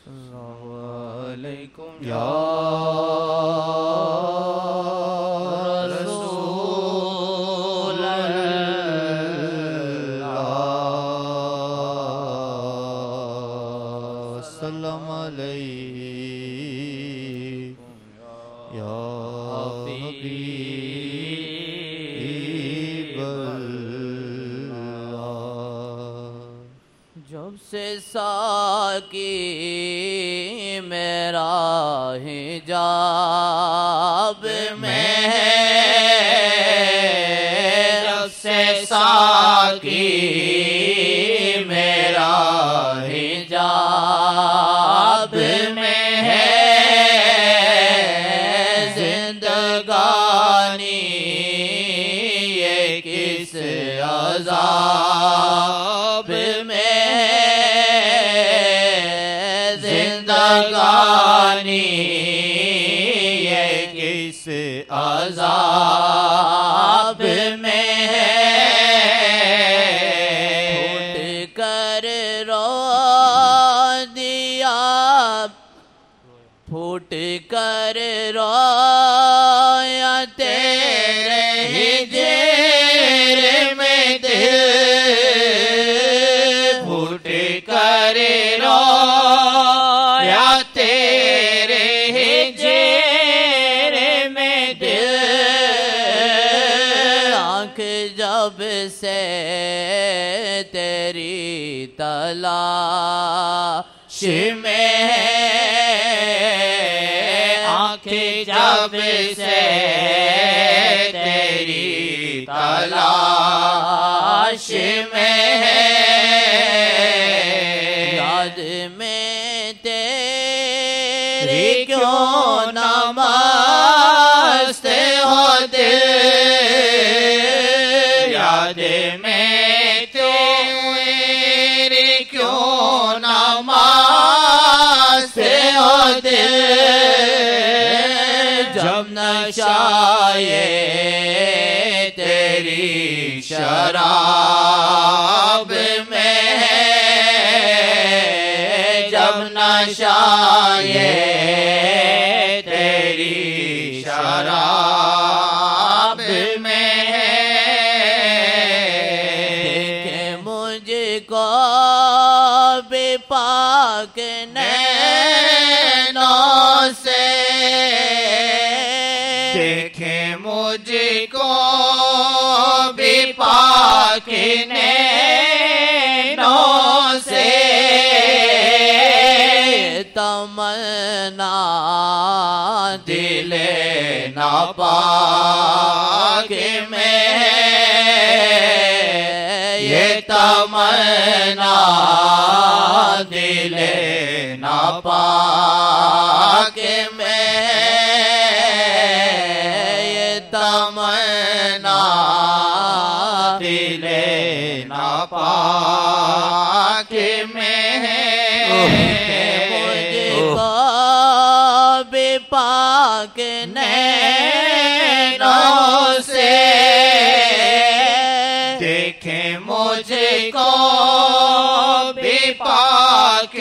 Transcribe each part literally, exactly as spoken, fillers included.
अलैकुम या रसूल अल्लाह सल्लम अलैकुम या हबीब अल्लाह। जब से साकी मेरा हिजाब में जब से साकी मेरा हिजाब में है जिंदगानी ये किस अज़ाब में जिंदगानी ये किस अज़ाब में है। फूट कर रो दिया फूट कर रोया तेरे हिजर में दिल फूट कर रोया तेरे हिजर में दिल। आँख जब से तेरी तलाश में आँखें जब से तेरी तलाश में है याद में तेरी क्यों न मस्त हो दिल याद में तेरी क्यों न मस्त हो दिल। जब नशाए तेरी शराब में जब नशाए तेरी शराब में देखे मुझको बेपाक नैनों से देखे मुझको बेपाक नैनों से तमन्ना दिले नापाक में ये तमन्ना दिले नापाक में ये तमन्ना दिले नापाक में मुझको बेपाक नैनों से देखे मुझको बेपाक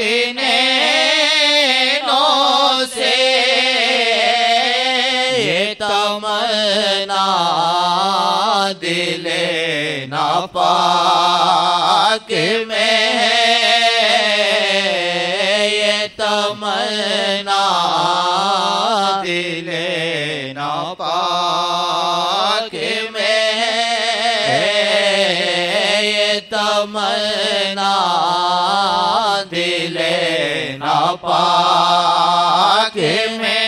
नैनों से ये तमन्ना दिले नापाक में ये तमन्ना दिले नापाक में ये तमन्ना दिले नापाक में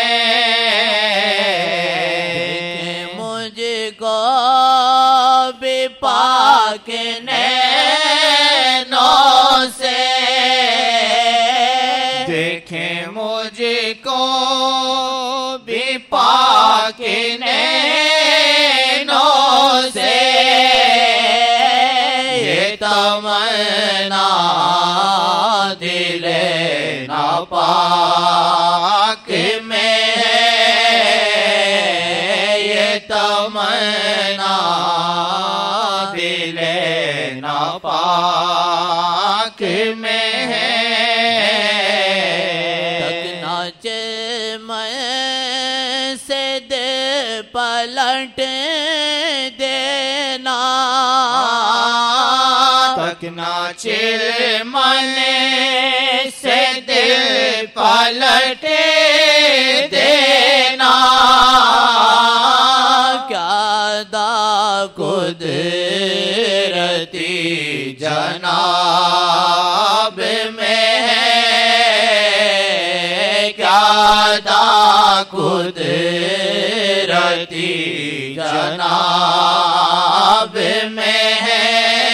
मुझको बेपाक नैनों से देखे मुझको बेपाक नैनों से ये तमन्ना दिले नापाक में ये तमन्ना दिले नापाक में है पलट देना तकना चिल मन से दिल पलट देना क्या दा कुदरती जनाब में है क्या दा कुदरती जनाब में है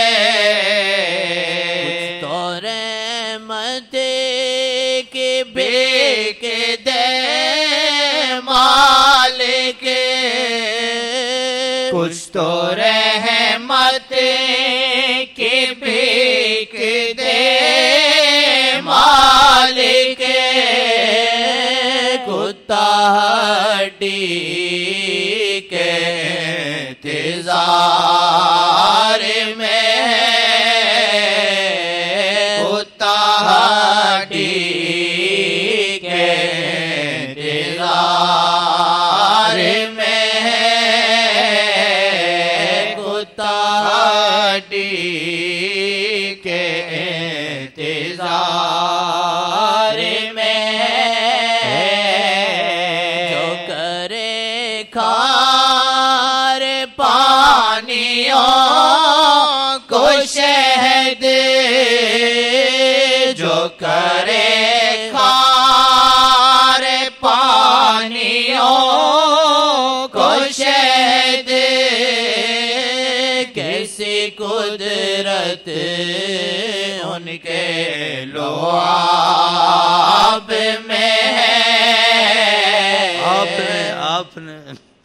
तो रहमत के बेक दे मालिक कुछ तो रहमत के बेक दे मालिक कुत्ता हड्डी के इंतजार में कुत्ता हड्डी के इंतजार में कुत्ता हड्डी के इंतजार में जो करे खार पानियों को शहद जो करे खार पानियों को शहद कैसी कुदरत उनके लोआब में है आपने आपने